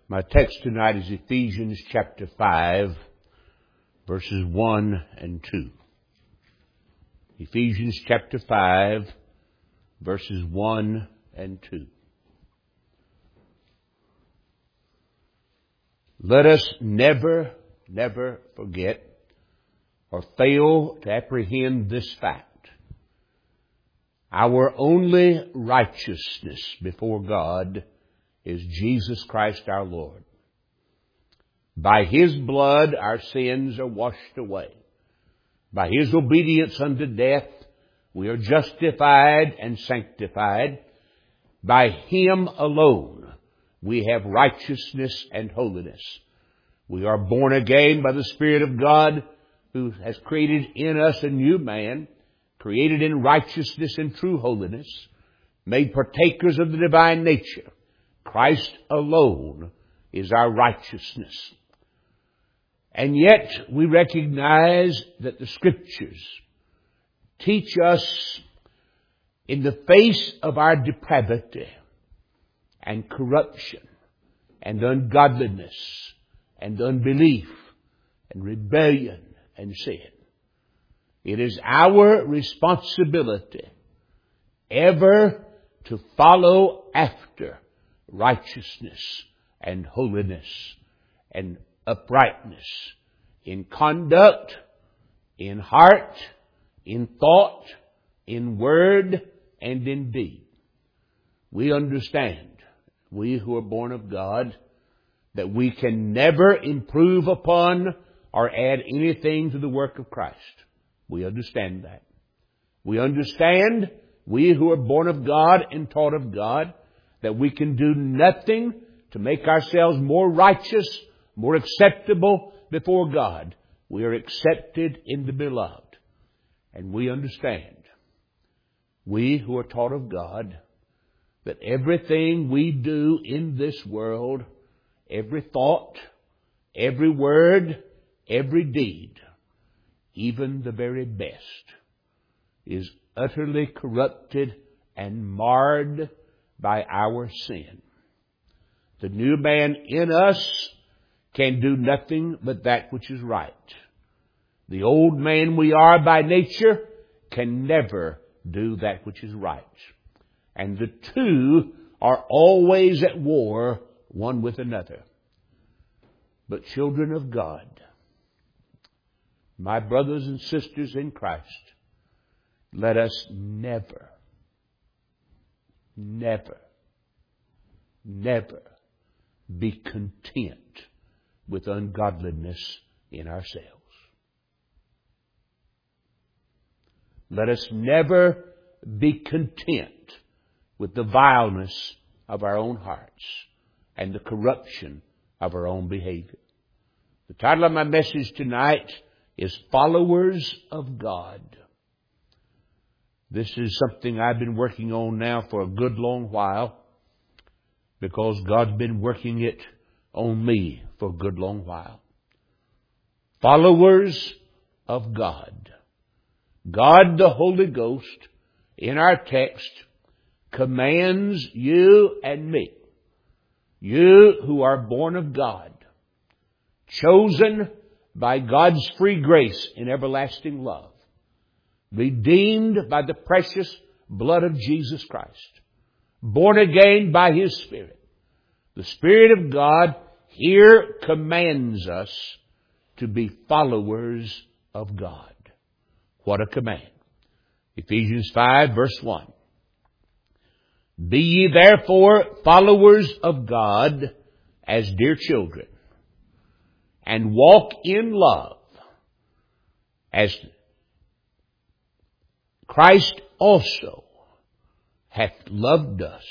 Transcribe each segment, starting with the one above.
My text tonight is Ephesians chapter 5, verses 1 and 2. Ephesians chapter 5, verses 1 and 2. Let us never forget or fail to apprehend this fact. Our only righteousness before God is Jesus Christ our Lord. By His blood our sins are washed away. By His obedience unto death we are justified and sanctified. By Him alone we have righteousness and holiness. We are born again by the Spirit of God, who has created in us a new man, created in righteousness and true holiness, made partakers of the divine nature. Christ alone is our righteousness. And yet we recognize that the Scriptures teach us, in the face of our depravity and corruption and ungodliness and unbelief and rebellion and sin, it is our responsibility ever to follow after righteousness and holiness and uprightness in conduct, in heart, in thought, in word, and in deed. We understand, we who are born of God, that we can never improve upon or add anything to the work of Christ. We understand that. We understand, we who are born of God and taught of God, that we can do nothing to make ourselves more righteous, more acceptable before God. We are accepted in the Beloved. And we understand, we who are taught of God, that everything we do in this world, every thought, every word, every deed, even the very best, is utterly corrupted and marred by our sin. The new man in us can do nothing but that which is right. The old man we are by nature can never do that which is right. And the two are always at war, one with another. But children of God, my brothers and sisters in Christ, let us never be content with ungodliness in ourselves. Let us never be content with the vileness of our own hearts and the corruption of our own behavior. The title of my message tonight is Followers of God. This is something I've been working on now for a good long while, because God's been working it on me for a good long while. Followers of God. God the Holy Ghost, in our text, commands you and me, you who are born of God, chosen by God's free grace in everlasting love, redeemed by the precious blood of Jesus Christ, born again by His Spirit. The Spirit of God here commands us to be followers of God. What a command. Ephesians 5 verse 1. Be ye therefore followers of God as dear children, and walk in love, as Christ also hath loved us,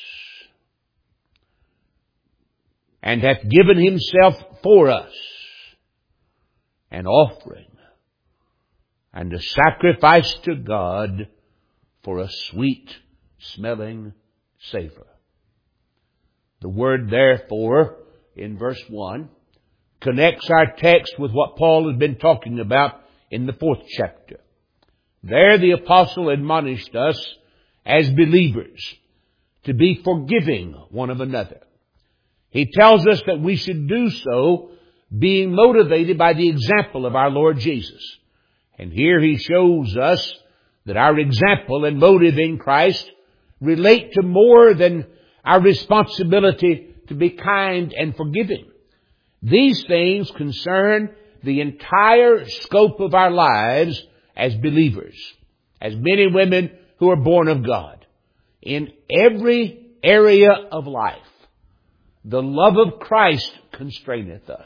and hath given Himself for us, an offering and a sacrifice to God for a sweet-smelling savor. The word therefore in verse 1 connects our text with what Paul has been talking about in the 4th chapter. There the apostle admonished us as believers to be forgiving one of another. He tells us that we should do so being motivated by the example of our Lord Jesus. And here He shows us that our example and motive in Christ relate to more than our responsibility to be kind and forgiving. These things concern the entire scope of our lives as believers, as men and women who are born of God. In every area of life, the love of Christ constraineth us.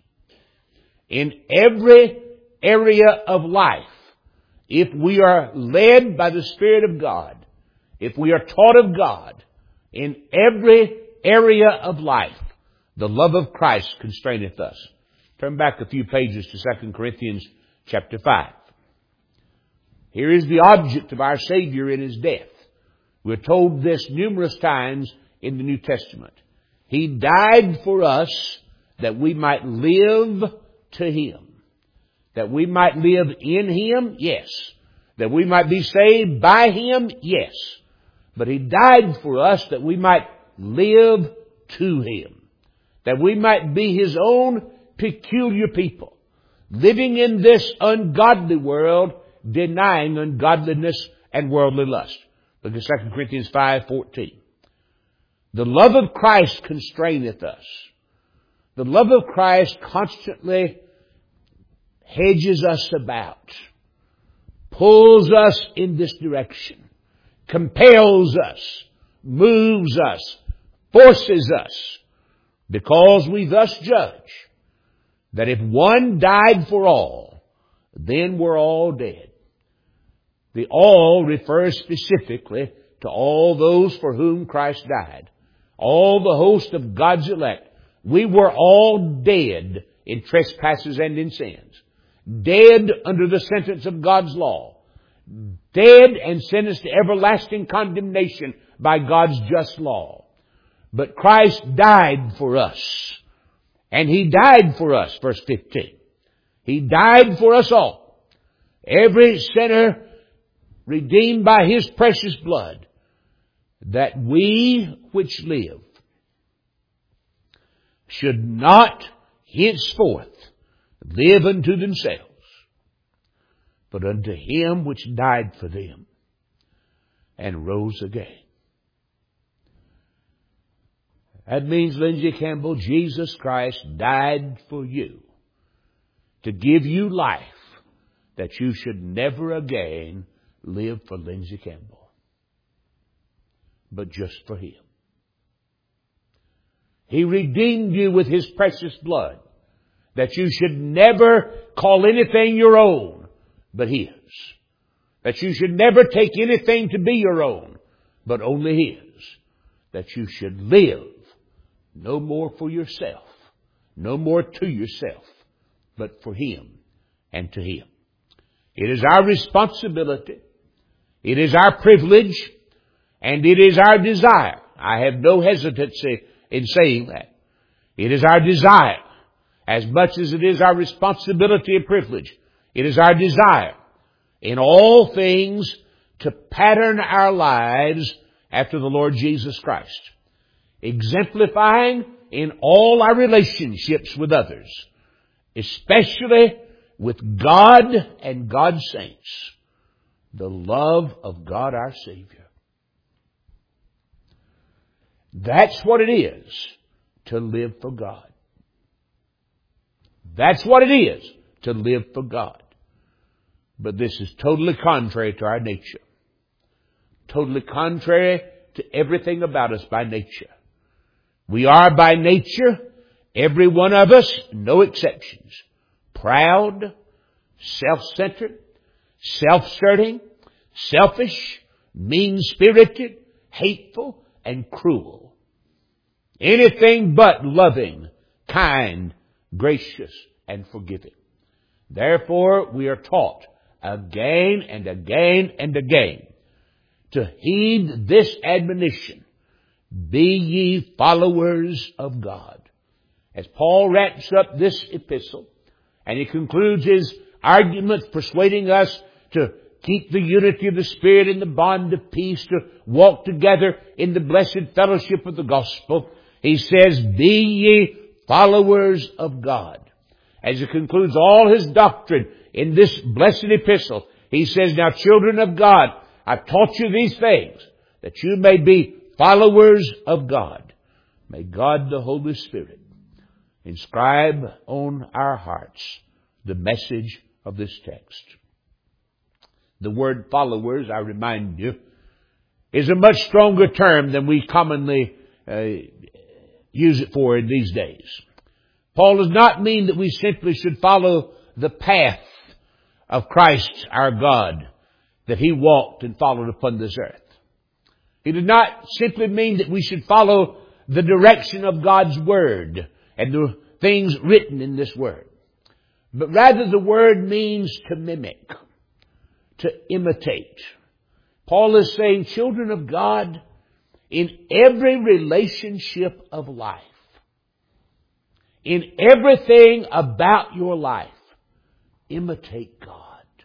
In every area of life, if we are led by the Spirit of God, if we are taught of God, in every area of life, the love of Christ constraineth us. Turn back a few pages to 2 Corinthians chapter 5. Here is the object of our Savior in His death. We're told this numerous times in the New Testament. He died for us that we might live to Him. That we might live in Him, yes. That we might be saved by Him, yes. But He died for us that we might live to Him. That we might be His own peculiar people, living in this ungodly world, denying ungodliness and worldly lust. Look at 2 Corinthians 5:14. The love of Christ constraineth us. The love of Christ constantly hedges us about, pulls us in this direction, compels us, moves us, forces us, because we thus judge that if one died for all, then we're all dead. The all refers specifically to all those for whom Christ died. All the host of God's elect. We were all dead in trespasses and in sins. Dead under the sentence of God's law. Dead and sentenced to everlasting condemnation by God's just law. But Christ died for us. And He died for us, verse 15. He died for us all. Every sinner redeemed by His precious blood, that we which live should not henceforth live unto themselves, but unto Him which died for them and rose again. That means, Lindsay Campbell, Jesus Christ died for you to give you life that you should never again live for Lindsay Campbell, but just for Him. He redeemed you with His precious blood, that you should never call anything your own but His. That you should never take anything to be your own, but only His. That you should live no more for yourself, no more to yourself, but for Him and to Him. It is our responsibility, it is our privilege, and it is our desire. I have no hesitancy in saying that. It is our desire, as much as it is our responsibility and privilege. It is our desire in all things to pattern our lives after the Lord Jesus Christ, exemplifying in all our relationships with others, especially with God and God's saints, the love of God our Savior. That's what it is to live for God. That's what it is to live for God. But this is totally contrary to our nature. Totally contrary to everything about us by nature. We are by nature, every one of us, no exceptions, proud, self-centered, self-serving, selfish, mean-spirited, hateful, and cruel. Anything but loving, kind, gracious, and forgiving. Therefore, we are taught again and again and again to heed this admonition: be ye followers of God. As Paul wraps up this epistle, and he concludes his argument persuading us to keep the unity of the Spirit in the bond of peace, to walk together in the blessed fellowship of the gospel, He says, be ye followers of God. As he concludes all his doctrine in this blessed epistle, he says, now children of God, I've taught you these things, that you may be followers of God. May God the Holy Spirit inscribe on our hearts the message of this text. The word followers, I remind you, is a much stronger term than we commonly use it for in these days. Paul does not mean that we simply should follow the path of Christ our God that He walked and followed upon this earth. He did not simply mean that we should follow the direction of God's Word and the things written in this Word. But rather the word means to mimic, to imitate. Paul is saying, children of God, in every relationship of life, in everything about your life, imitate God.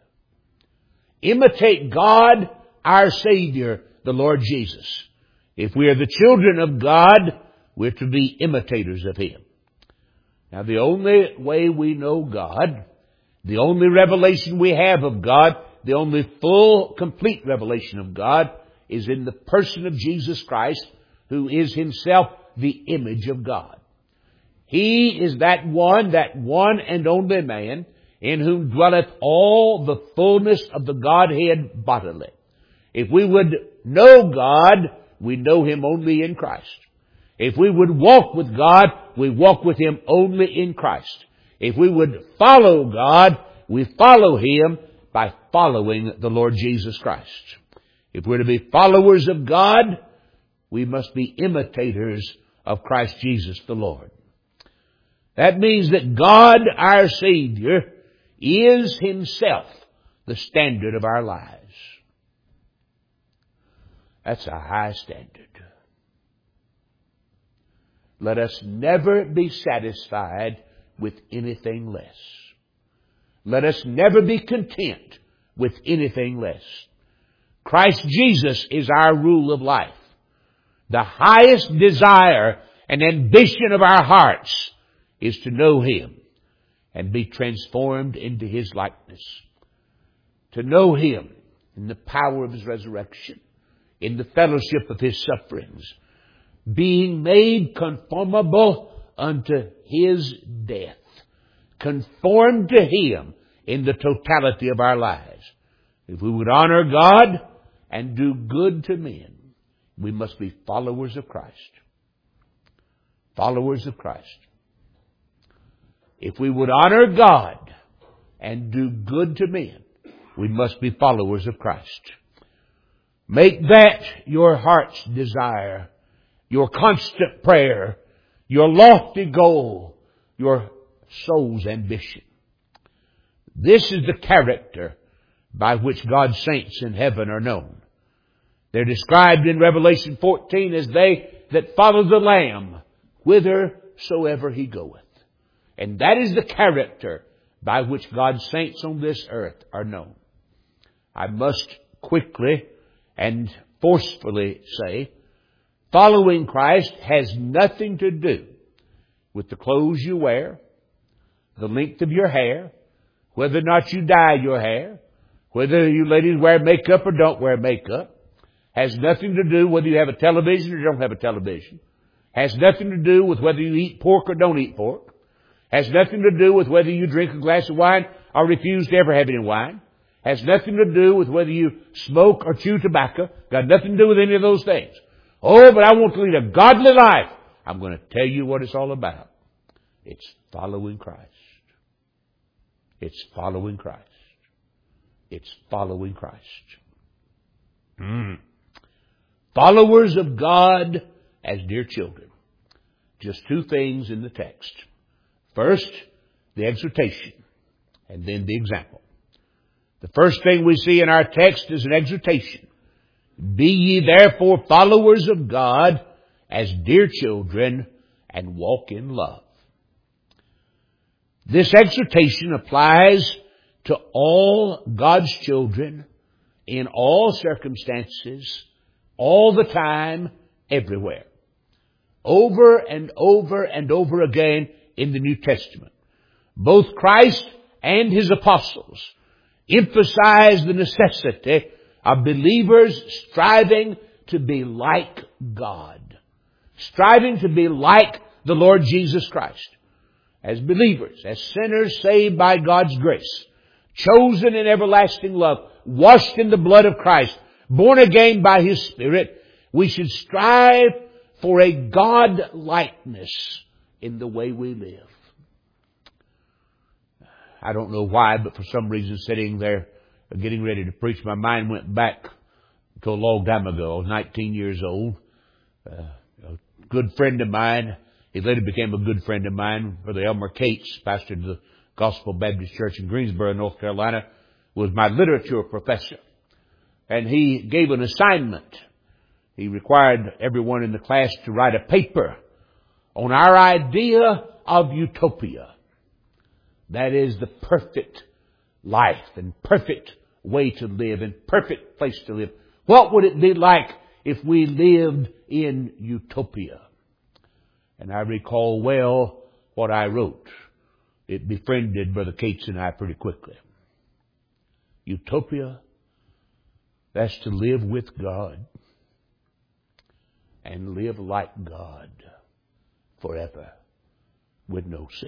Imitate God, our Savior, the Lord Jesus. If we are the children of God, we're to be imitators of Him. Now, the only way we know God, the only revelation we have of God, the only full, complete revelation of God is in the person of Jesus Christ, who is Himself the image of God. He is that one and only man in whom dwelleth all the fullness of the Godhead bodily. If we would know God, we know Him only in Christ. If we would walk with God, we walk with Him only in Christ. If we would follow God, we follow Him by following the Lord Jesus Christ. If we're to be followers of God, we must be imitators of Christ Jesus the Lord. That means that God, our Savior, is Himself the standard of our lives. That's a high standard. Let us never be satisfied with anything less. Let us never be content with anything less. Christ Jesus is our rule of life. The highest desire and ambition of our hearts is to know Him and be transformed into His likeness. To know Him in the power of His resurrection, in the fellowship of His sufferings, being made conformable unto His death, conformed to Him in the totality of our lives. If we would honor God and do good to men, we must be followers of Christ. Followers of Christ. If we would honor God and do good to men, we must be followers of Christ. Make that your heart's desire, your constant prayer, your lofty goal, your soul's ambition. This is the character by which God's saints in heaven are known. They're described in Revelation 14 as they that follow the Lamb whithersoever He goeth. And that is the character by which God's saints on this earth are known. I must quickly and forcefully say, following Christ has nothing to do with the clothes you wear, the length of your hair, whether or not you dye your hair, whether you ladies wear makeup or don't wear makeup. Has nothing to do whether you have a television or don't have a television. Has nothing to do with whether you eat pork or don't eat pork. Has nothing to do with whether you drink a glass of wine or refuse to ever have any wine. Has nothing to do with whether you smoke or chew tobacco. Got nothing to do with any of those things. Oh, but I want to lead a godly life. I'm going to tell you what it's all about. It's following Christ. It's following Christ. It's following Christ. Followers of God as dear children. Just two things in the text. First, the exhortation, and then the example. The first thing we see in our text is an exhortation. Be ye therefore followers of God as dear children, and walk in love. This exhortation applies to all God's children in all circumstances, all the time, everywhere. over and over and over again in the New Testament. Both Christ and His apostles emphasize the necessity of believers striving to be like God. Striving to be like the Lord Jesus Christ. As believers, as sinners saved by God's grace, chosen in everlasting love, washed in the blood of Christ, born again by His Spirit, we should strive for a God-likeness in the way we live. I don't know why, but for some reason sitting there getting ready to preach, my mind went back to a long time ago. I was 19 years old. A good friend of mine, he later became a good friend of mine, Brother Elmer Cates, pastor of the Gospel Baptist Church in Greensboro, North Carolina, was my literature professor. And he gave an assignment. He required everyone in the class to write a paper on our idea of utopia. That is the perfect life and perfect way to live and perfect place to live. What would it be like if we lived in utopia? And I recall well what I wrote. It befriended Brother Cates and I pretty quickly. Utopia, that's to live with God and live like God forever with no sin.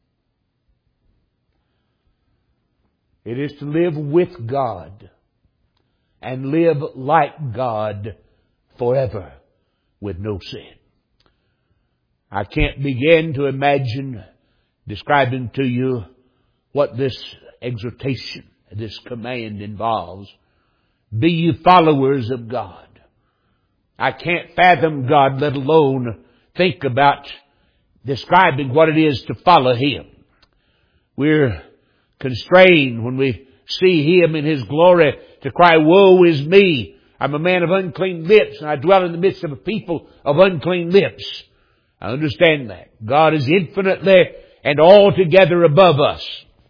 It is to live with God and live like God forever with no sin. I can't begin to imagine describing to you what this exhortation, this command involves. Be ye followers of God. I can't fathom God, let alone think about describing what it is to follow Him. We're constrained when we see Him in His glory to cry, woe is me. I'm a man of unclean lips, and I dwell in the midst of a people of unclean lips. I understand that. God is infinitely and altogether above us.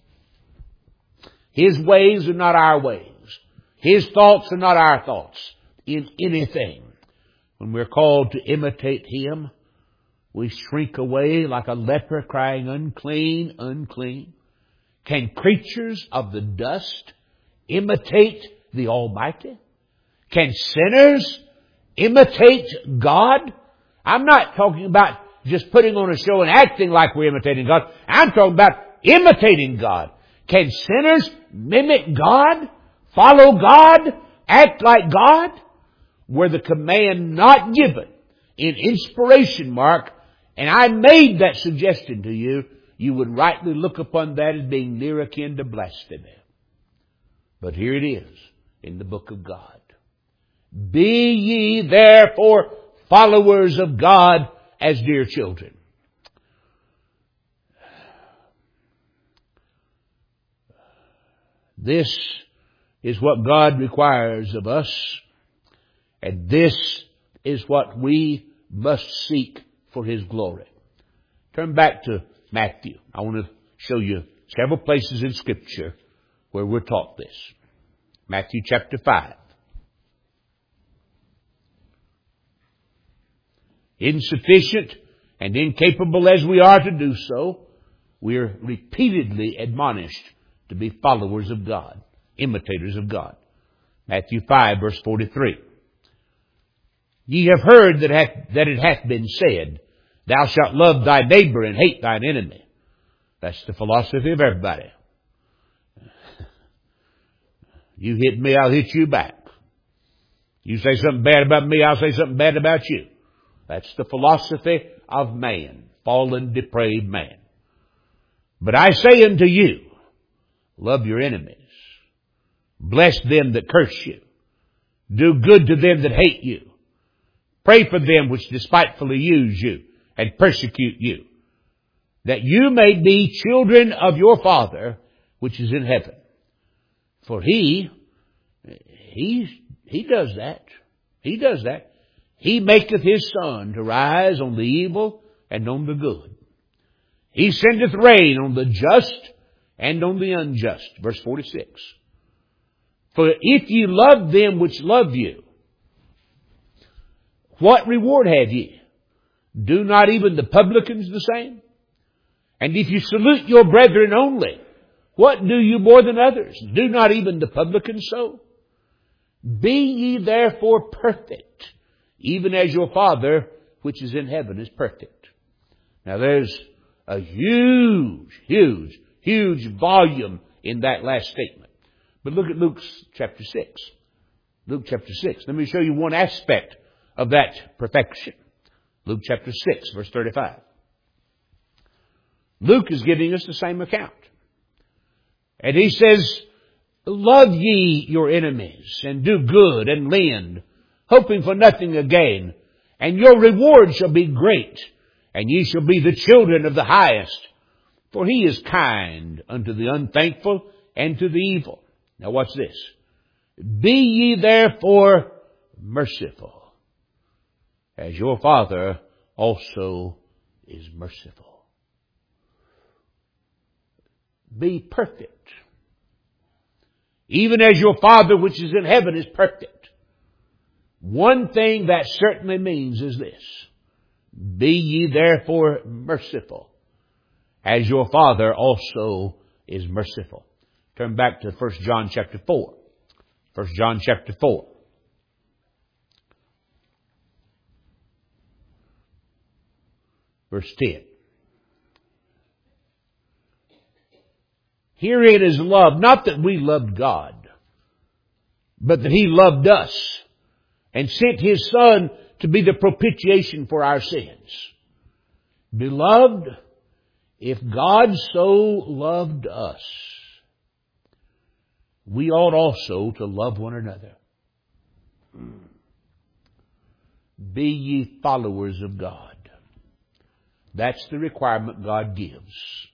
His ways are not our ways. His thoughts are not our thoughts in anything. When we're called to imitate Him, we shrink away like a leper crying, unclean, unclean. Can creatures of the dust imitate the Almighty? Can sinners imitate God? I'm not talking about just putting on a show and acting like we're imitating God. I'm talking about imitating God. Can sinners mimic God? Follow God? Act like God? Were the command not given in inspiration, Mark, and I made that suggestion to you, you would rightly look upon that as being near akin to blasphemy. But here it is in the book of God. Be ye therefore followers of God as dear children. This is what God requires of us, and this is what we must seek for His glory. Turn back to Matthew. I want to show you several places in Scripture where we're taught this. Matthew chapter 5. Insufficient and incapable as we are to do so, we are repeatedly admonished to be followers of God, imitators of God. Matthew 5 verse 43. Ye have heard that it hath been said, thou shalt love thy neighbor and hate thine enemy. That's the philosophy of everybody. You hit me, I'll hit you back. You say something bad about me, I'll say something bad about you. That's the philosophy of man, fallen, depraved man. But I say unto you, love your enemies. Bless them that curse you. Do good to them that hate you. Pray for them which despitefully use you and persecute you, that you may be children of your Father which is in heaven. For He does that. He does that. He maketh His sun to rise on the evil and on the good. He sendeth rain on the just and on the unjust. Verse 46. For if ye love them which love you, what reward have ye? Do not even the publicans the same? And if you salute your brethren only, what do you more than others? Do not even the publicans so? Be ye therefore perfect, even as your Father which is in heaven is perfect. Now there's a huge volume in that last statement. But look at Luke chapter 6. Luke chapter 6. Let me show you one aspect of that perfection. Luke chapter 6, verse 35. Luke is giving us the same account. And he says, love ye your enemies, and do good, and lend, hoping for nothing again. And your reward shall be great, and ye shall be the children of the highest. For he is kind unto the unthankful and to the evil. Now watch this. Be ye therefore merciful, as your Father also is merciful. Be perfect, even as your Father which is in heaven is perfect. One thing that certainly means is this. Be ye therefore merciful, as your Father also is merciful. Turn back to 1 John chapter 4. 1 John chapter 4. Verse 10. Herein is love, not that we loved God, but that He loved us and sent His Son to be the propitiation for our sins. Beloved, if God so loved us, we ought also to love one another. Be ye followers of God. That's the requirement God gives.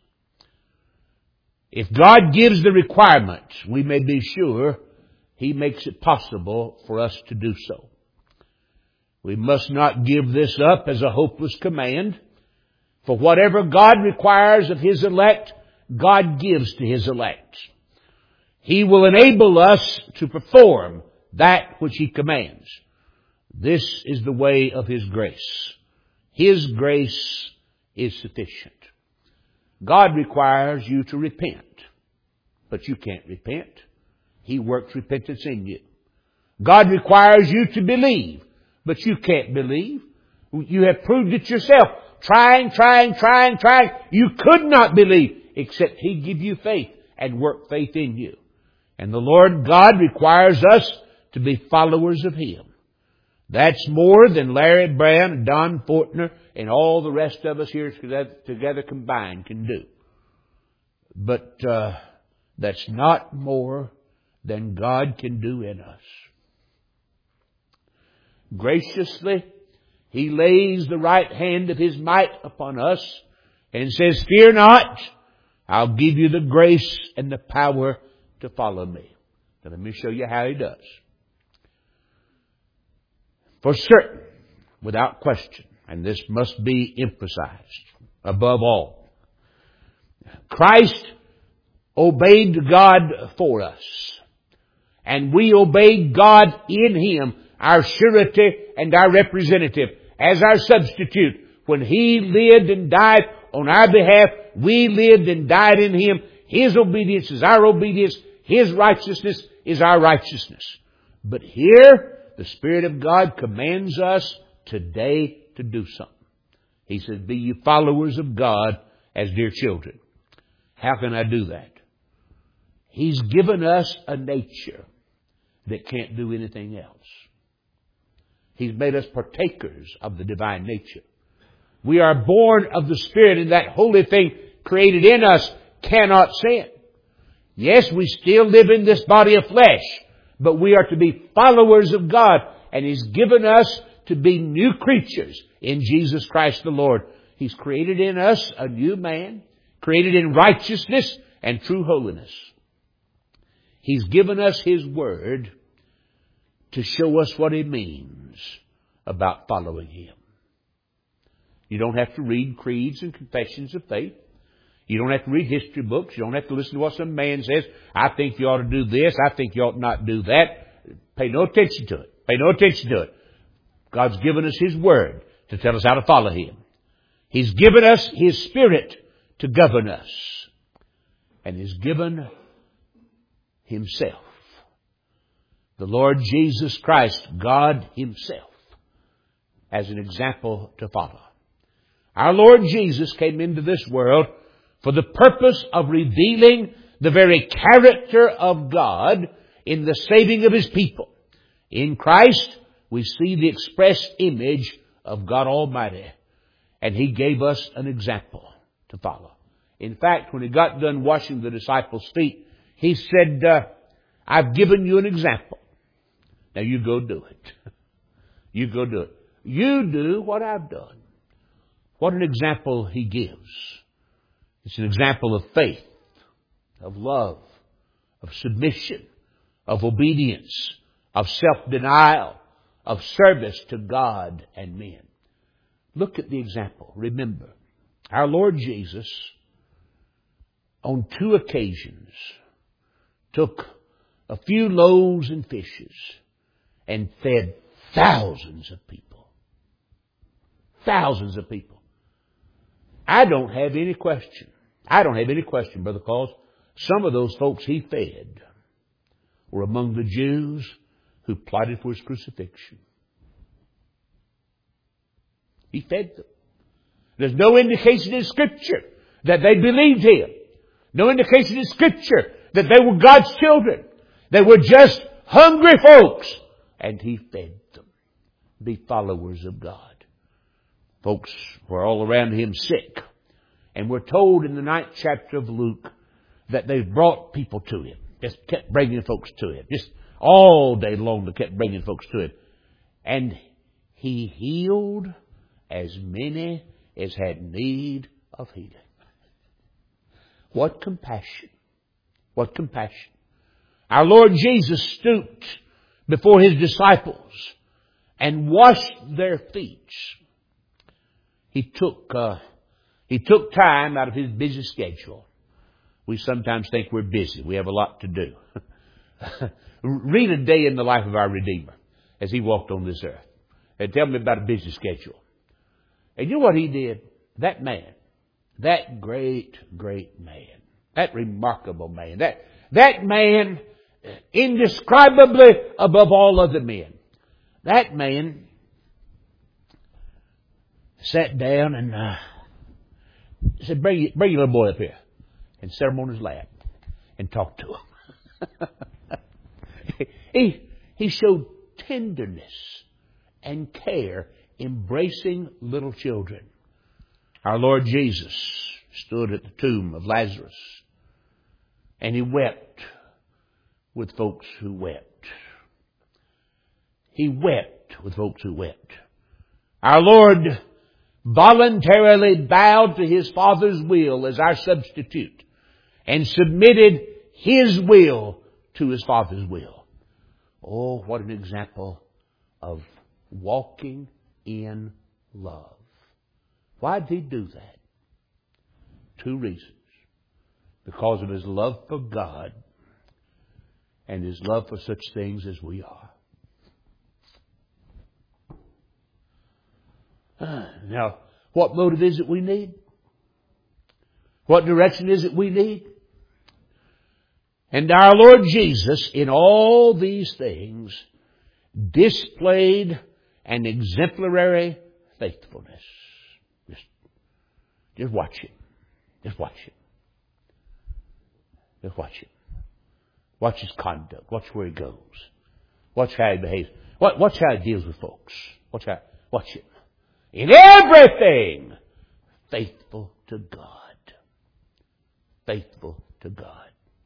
If God gives the requirement, we may be sure He makes it possible for us to do so. We must not give this up as a hopeless command. For whatever God requires of His elect, God gives to His elect. He will enable us to perform that which He commands. This is the way of His grace. His grace is sufficient. God requires you to repent, but you can't repent. He works repentance in you. God requires you to believe, but you can't believe. You have proved it yourself. Trying. You could not believe except He give you faith and work faith in you. And the Lord God requires us to be followers of Him. That's more than Larry Brown and Don Fortner and all the rest of us here together combined can do. But that's not more than God can do in us. Graciously, He lays the right hand of His might upon us and says, fear not, I'll give you the grace and the power to follow me. Now let me show you how He does. For certain, without question, and this must be emphasized above all, Christ obeyed God for us. And we obeyed God in Him, our surety and our representative, as our substitute. When He lived and died on our behalf, we lived and died in Him. His obedience is our obedience. His righteousness is our righteousness. But here, the Spirit of God commands us today to do something. He says, be ye followers of God as dear children. How can I do that? He's given us a nature that can't do anything else. He's made us partakers of the divine nature. We are born of the Spirit, and that holy thing created in us cannot sin. Yes, we still live in this body of flesh, but we are to be followers of God, and He's given us to be new creatures in Jesus Christ the Lord. He's created in us a new man, created in righteousness and true holiness. He's given us His Word to show us what it means about following Him. You don't have to read creeds and confessions of faith. You don't have to read history books. You don't have to listen to what some man says. I think you ought to do this. I think you ought not do that. Pay no attention to it. Pay no attention to it. God's given us His Word to tell us how to follow Him. He's given us His Spirit to govern us. And He's given Himself, the Lord Jesus Christ, God Himself, as an example to follow. Our Lord Jesus came into this world for the purpose of revealing the very character of God in the saving of His people. In Christ, we see the express image of God Almighty, and He gave us an example to follow. In fact, when He got done washing the disciples' feet, He said, I've given you an example. Now you go do it. You go do it. You do what I've done. What an example He gives. It's an example of faith, of love, of submission, of obedience, of self-denial, of service to God and men. Look at the example. Remember, our Lord Jesus, on 2 occasions, took a few loaves and fishes and fed thousands of people. Thousands of people. I don't have any question, Brother Claus. Some of those folks He fed were among the Jews who plotted for His crucifixion. He fed them. There's no indication in Scripture that they believed Him. No indication in Scripture that they were God's children. They were just hungry folks. And He fed them. Be followers of God. Folks were all around Him sick. And we're told in the 9th chapter of Luke that they brought people to Him. Just kept bringing folks to Him. Just all day long they kept bringing folks to Him. And He healed as many as had need of healing. What compassion. What compassion. Our Lord Jesus stooped before His disciples and washed their feet. He took time out of His busy schedule. We sometimes think we're busy. We have a lot to do. Read a day in the life of our Redeemer as He walked on this earth. And tell me about a busy schedule. And you know what He did? That man, that great, great man, that remarkable man, that man indescribably above all other men. That man sat down and said, bring your little boy up here, and set him on his lap and talked to him. He showed tenderness and care, embracing little children. Our Lord Jesus stood at the tomb of Lazarus, and He wept with folks who wept. He wept with folks who wept. Our Lord voluntarily bowed to His Father's will as our substitute and submitted His will to His Father's will. Oh, what an example of walking in love. Why did He do that? 2 reasons. Because of His love for God and His love for such things as we are. Now, what motive is it we need? What direction is it we need? And our Lord Jesus, in all these things, displayed an exemplary faithfulness. Just watch Him. Just watch Him. Just watch Him. Watch His conduct. Watch where He goes. Watch how He behaves. Watch how He deals with folks. Watch Him. In everything, faithful to God. Faithful to God.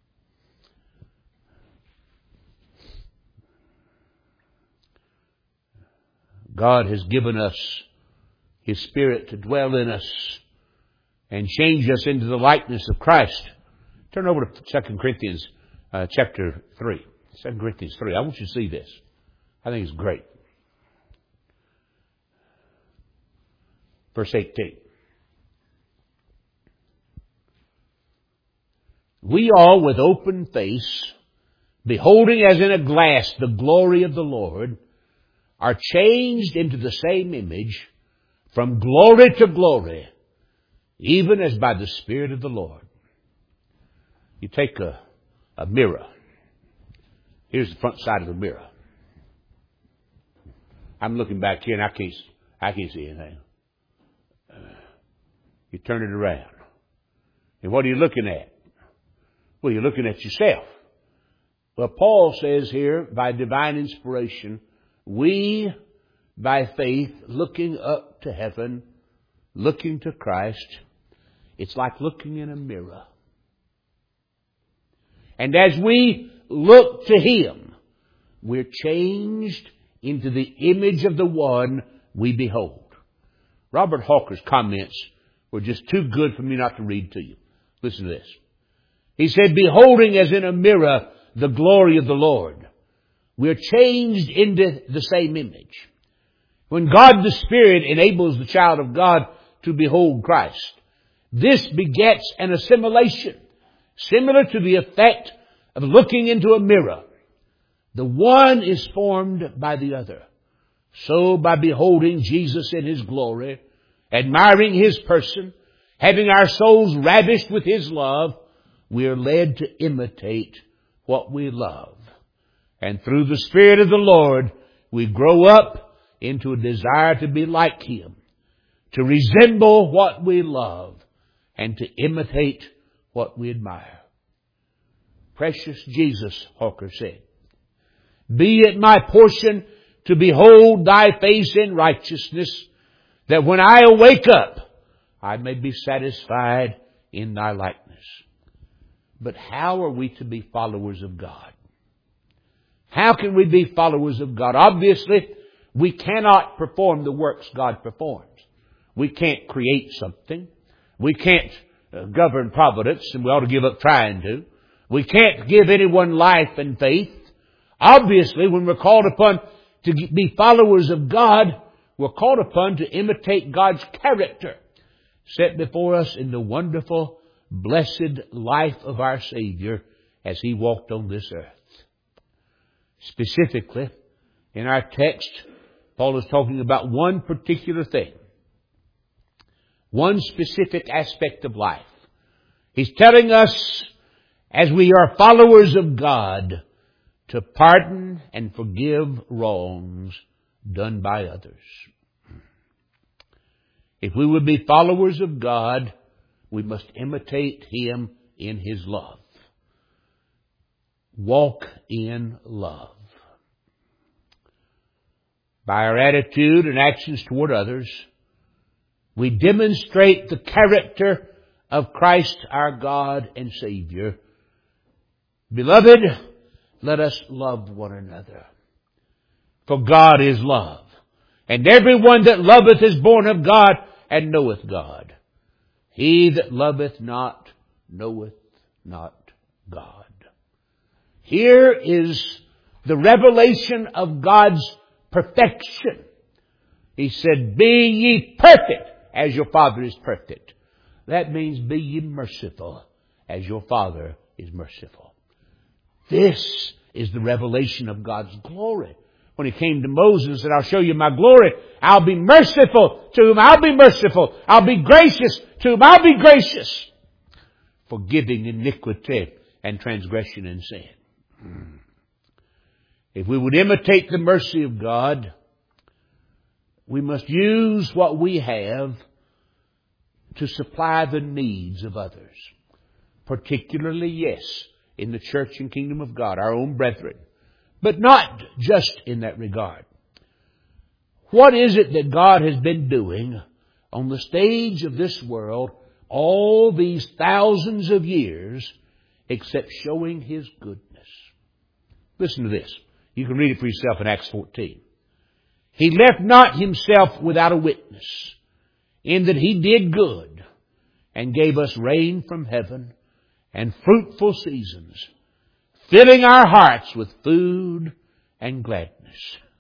God has given us His Spirit to dwell in us and change us into the likeness of Christ. Turn over to 2 Corinthians chapter 3. 2 Corinthians 3. I want you to see this. I think it's great. Verse 18. We all with open face, beholding as in a glass the glory of the Lord, are changed into the same image from glory to glory, even as by the Spirit of the Lord. You take a mirror. Here's the front side of the mirror. I'm looking back here and I can't see anything. You turn it around. And what are you looking at? Well, you're looking at yourself. Well, Paul says here, by divine inspiration, we, by faith, looking up to heaven, looking to Christ, it's like looking in a mirror. And as we look to Him, we're changed into the image of the one we behold. Robert Hawker's comments were just too good for me not to read to you. Listen to this. He said, beholding as in a mirror the glory of the Lord, we're changed into the same image. When God the Spirit enables the child of God to behold Christ, this begets an assimilation, similar to the effect of looking into a mirror. The one is formed by the other. So by beholding Jesus in His glory, admiring His person, having our souls ravished with His love, we are led to imitate what we love. And through the Spirit of the Lord, we grow up into a desire to be like Him, to resemble what we love, and to imitate what we admire. Precious Jesus, Hawker said, be it my portion to behold Thy face in righteousness, that when I awake up, I may be satisfied in Thy likeness. But how are we to be followers of God? How can we be followers of God? Obviously, we cannot perform the works God performs. We can't create something. We can't govern providence, and we ought to give up trying to. We can't give anyone life and faith. Obviously, when we're called upon to be followers of God, we're called upon to imitate God's character set before us in the wonderful, blessed life of our Savior as He walked on this earth. Specifically, in our text, Paul is talking about one particular thing, one specific aspect of life. He's telling us, as we are followers of God, to pardon and forgive wrongs done by others. If we would be followers of God, we must imitate Him in His love. Walk in love. By our attitude and actions toward others, we demonstrate the character of Christ our God and Savior. Beloved, let us love one another. For God is love. And everyone that loveth is born of God and knoweth God. He that loveth not knoweth not God. Here is the revelation of God's perfection. He said, be ye perfect as your Father is perfect. That means be ye merciful as your Father is merciful. This is the revelation of God's glory. When He came to Moses and said, I'll show you my glory. I'll be merciful to whom I'll be merciful. I'll be gracious to whom I'll be gracious. Forgiving iniquity and transgression and sin. If we would imitate the mercy of God, we must use what we have to supply the needs of others. Particularly, yes, in the church and kingdom of God, our own brethren. But not just in that regard. What is it that God has been doing on the stage of this world all these thousands of years except showing His goodness? Listen to this. You can read it for yourself in Acts 14. He left not Himself without a witness, in that He did good and gave us rain from heaven and fruitful seasons, filling our hearts with food and gladness.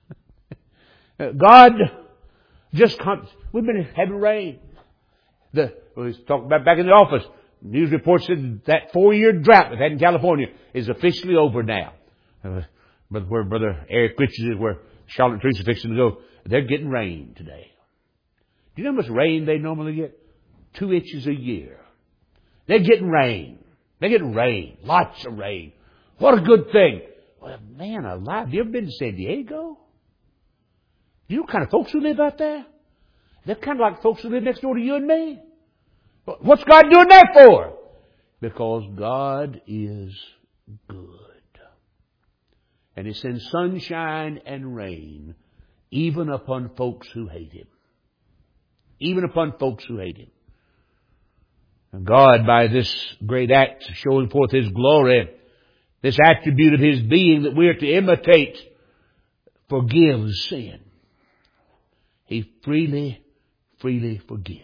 God just we've been having rain. We was talking about back in the office. News report said that 4-year drought we've had in California is officially over now. But where Brother Eric Richards is, where Charlotte and Teresa are fixing to go, they're getting rain today. Do you know how much rain they normally get? 2 inches a year. They're getting rain. They're getting rain. Lots of rain. What a good thing. Well, man alive, have you ever been to San Diego? You know what kind of folks who live out there? They're kind of like folks who live next door to you and me. What's God doing that for? Because God is good. And He sends sunshine and rain even upon folks who hate Him. Even upon folks who hate Him. And God, by this great act showing forth His glory, this attribute of His being that we are to imitate, forgives sin. He freely forgives.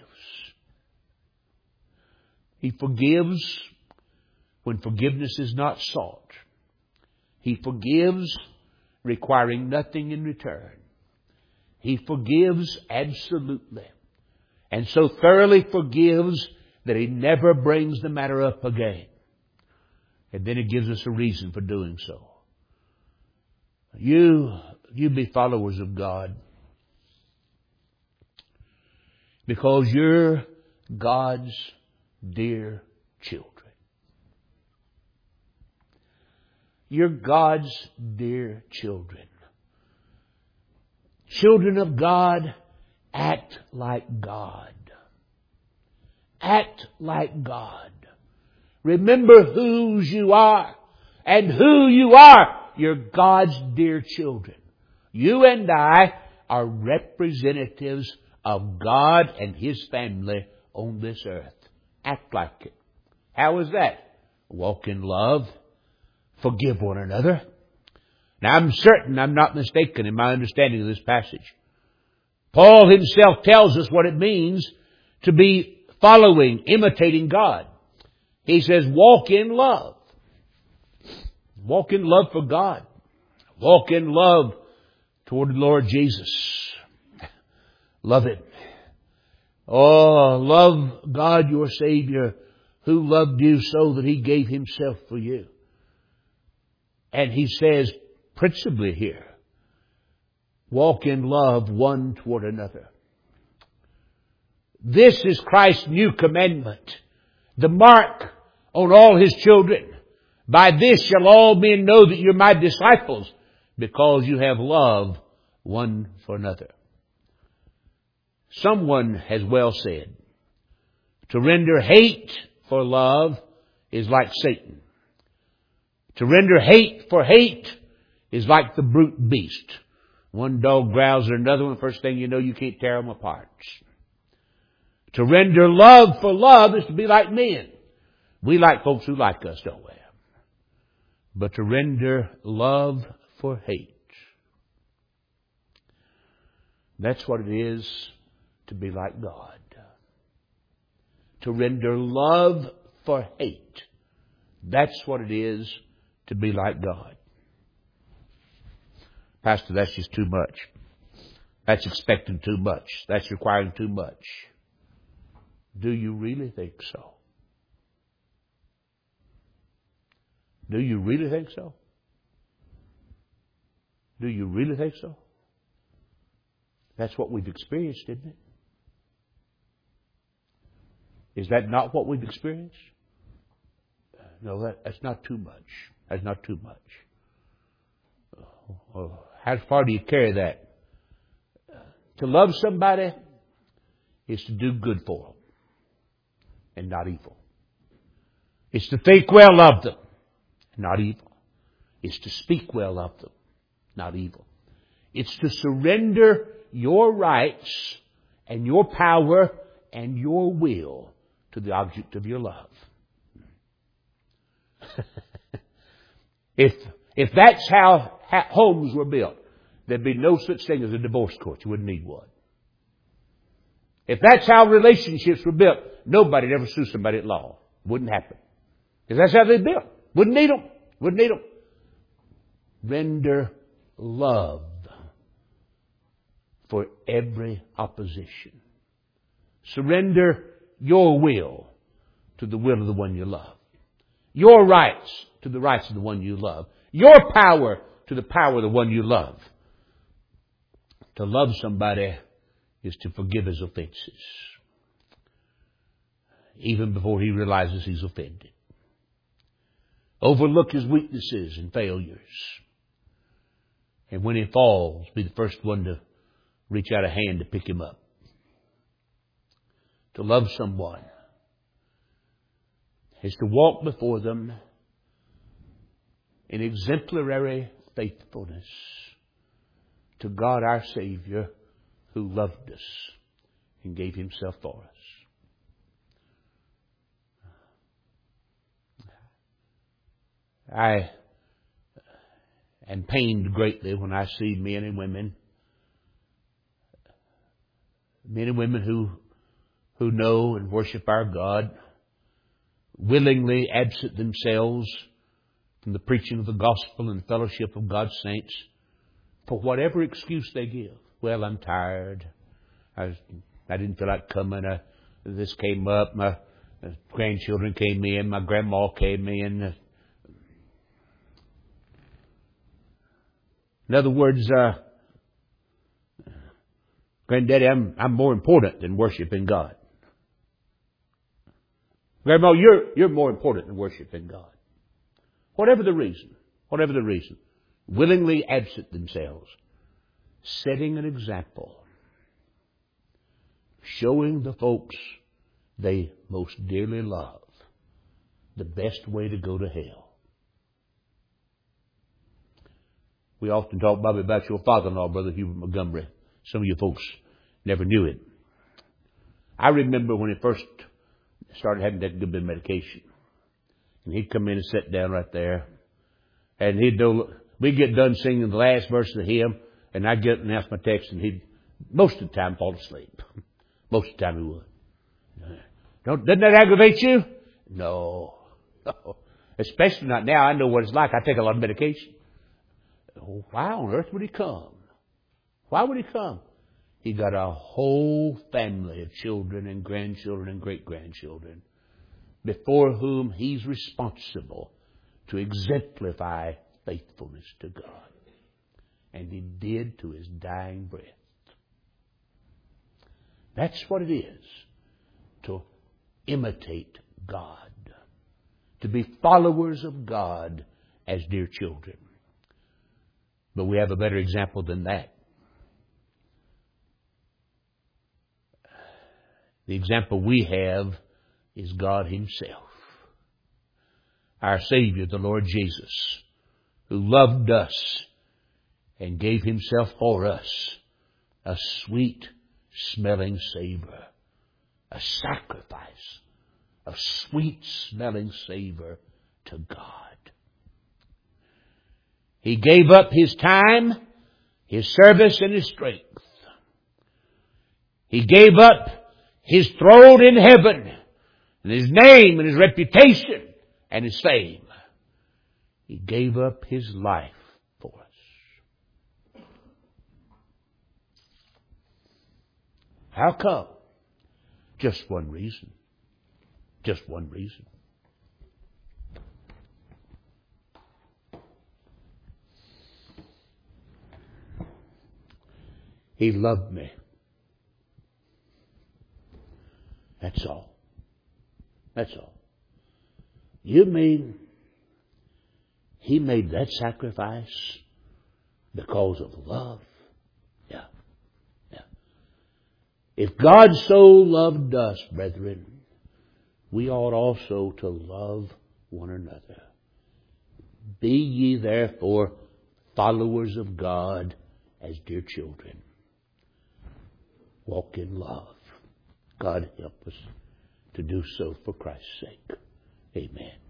He forgives when forgiveness is not sought. He forgives requiring nothing in return. He forgives absolutely. And so thoroughly forgives that He never brings the matter up again. And then He gives us a reason for doing so. You be followers of God, because you're God's dear children. You're God's dear children. Children of God, act like God. Act like God. Remember whose you are and who you are. You're God's dear children. You and I are representatives of God and His family on this earth. Act like it. How is that? Walk in love. Forgive one another. Now I'm certain I'm not mistaken in my understanding of this passage. Paul himself tells us what it means to be following, imitating God. He says, walk in love. Walk in love for God. Walk in love toward the Lord Jesus. Love Him. Oh, love God your Savior, who loved you so that He gave Himself for you. And He says, principally here, walk in love one toward another. This is Christ's new commandment, the mark on all His children. By this shall all men know that you're my disciples, because you have love one for another. Someone has well said, to render hate for love is like Satan. To render hate for hate is like the brute beast. One dog growls at another one. First thing you know, you can't tear them apart. To render love for love is to be like men. We like folks who like us, don't we? But to render love for hate, that's what it is to be like God. To render love for hate, that's what it is to be like God. Pastor, that's just too much. That's expecting too much. That's requiring too much. Do you really think so? Do you really think so? Do you really think so? That's what we've experienced, isn't it? Is that not what we've experienced? No, that's not too much. That's not too much. How far do you carry that? To love somebody is to do good for them and not evil. It's to think well of them, not evil. It's to speak well of them, not evil. It's to surrender your rights and your power and your will to the object of your love. If that's how homes were built, there'd be no such thing as a divorce court. You wouldn't need one. If that's how relationships were built, nobody'd ever sue somebody at law. Wouldn't happen. Because that's how they're built. Wouldn't need them. Wouldn't need them. Render love for every opposition. Surrender your will to the will of the one you love. Your rights to the rights of the one you love. Your power to the power of the one you love. To love somebody is to forgive his offenses, even before he realizes he's offended. Overlook his weaknesses and failures. And when he falls, be the first one to reach out a hand to pick him up. To love someone is to walk before them in exemplary faithfulness to God our Savior, who loved us and gave himself for us. I am pained greatly when I see men and women who know and worship our God, willingly absent themselves from the preaching of the gospel and fellowship of God's saints for whatever excuse they give. Well, I'm tired. I didn't feel like coming. This came up. My grandchildren came in. My grandma came in. In other words, Granddaddy, I'm more important than worshiping God. Grandma, you're more important than worshiping God. Whatever the reason, willingly absent themselves, setting an example, showing the folks they most dearly love the best way to go to hell. We often talk, Bobby, about your father-in-law, Brother Hubert Montgomery. Some of you folks never knew it. I remember when he first started having that good bit of medication. And he'd come in and sit down right there. And we'd get done singing the last verse of the hymn, and I'd get and announce my text, and he'd most of the time fall asleep. Most of the time he would. Doesn't that aggravate you? No. Especially not now. I know what it's like. I take a lot of medication. Why on earth would he come? Why would he come? He got a whole family of children and grandchildren and great-grandchildren before whom he's responsible to exemplify faithfulness to God. And he did to his dying breath. That's what it is to imitate God, to be followers of God as dear children. But we have a better example than that. The example we have is God himself. Our Savior, the Lord Jesus, who loved us and gave himself for us, a sweet-smelling savor, a sacrifice, a sweet-smelling savor to God. He gave up his time, his service, and his strength. He gave up his throne in heaven, and his name and his reputation and his fame. He gave up his life for us. How come? Just one reason. Just one reason. He loved me. That's all. That's all. You mean he made that sacrifice because of love? Yeah. Yeah. If God so loved us, brethren, we ought also to love one another. Be ye therefore followers of God as dear children. Walk in love. God help us to do so for Christ's sake. Amen.